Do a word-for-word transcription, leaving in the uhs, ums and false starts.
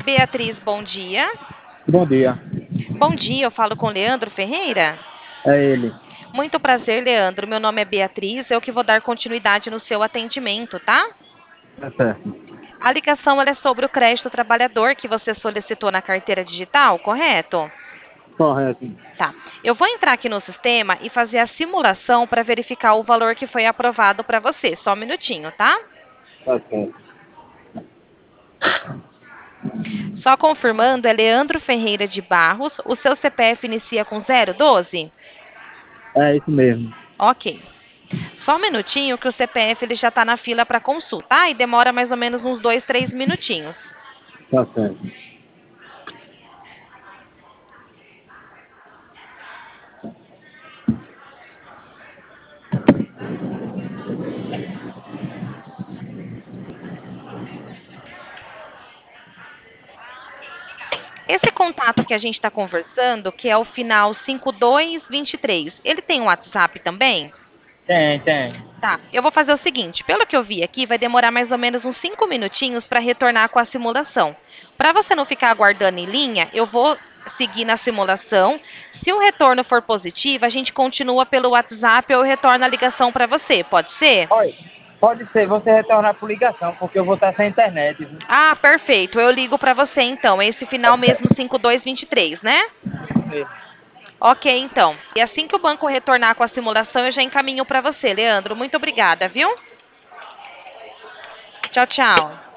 Beatriz, bom dia. Bom dia, Bom dia, eu falo com Leandro Ferreira. é ele. Muito prazer, Leandro. Meu nome é Beatriz, eu que vou dar continuidade no seu atendimento, tá? Tá certo. A ligação ela é sobre o crédito trabalhador que você solicitou na carteira digital, correto? Correto. Tá. Eu vou entrar aqui no sistema e fazer a simulação para verificar o valor que foi aprovado para você. Só um minutinho, tá? Tá certo. Só confirmando, é Leandro Ferreira de Barros. O seu C P F inicia com zero doze? É isso mesmo. Ok. Só um minutinho que o C P F ele já está na fila para consulta, tá? E demora mais ou menos uns dois, três minutinhos. Tá certo. Esse contato que a gente está conversando, que é o final cinco dois dois três, ele tem um WhatsApp também? Tem, tem. Tá, eu vou fazer o seguinte, pelo que eu vi aqui, vai demorar mais ou menos uns cinco minutinhos para retornar com a simulação. Para você não ficar aguardando em linha, eu vou seguir na simulação. Se o retorno for positivo, a gente continua pelo WhatsApp ou eu retorno a ligação para você, pode ser? Olha, pode ser você retornar por ligação, porque eu vou estar sem internet. Viu? Ah, perfeito, eu ligo para você então, esse final mesmo cinco dois dois três, né? Isso mesmo. Ok, então. E assim que o banco retornar com a simulação, eu já encaminho para você, Leandro. Muito obrigada, viu? Tchau, tchau.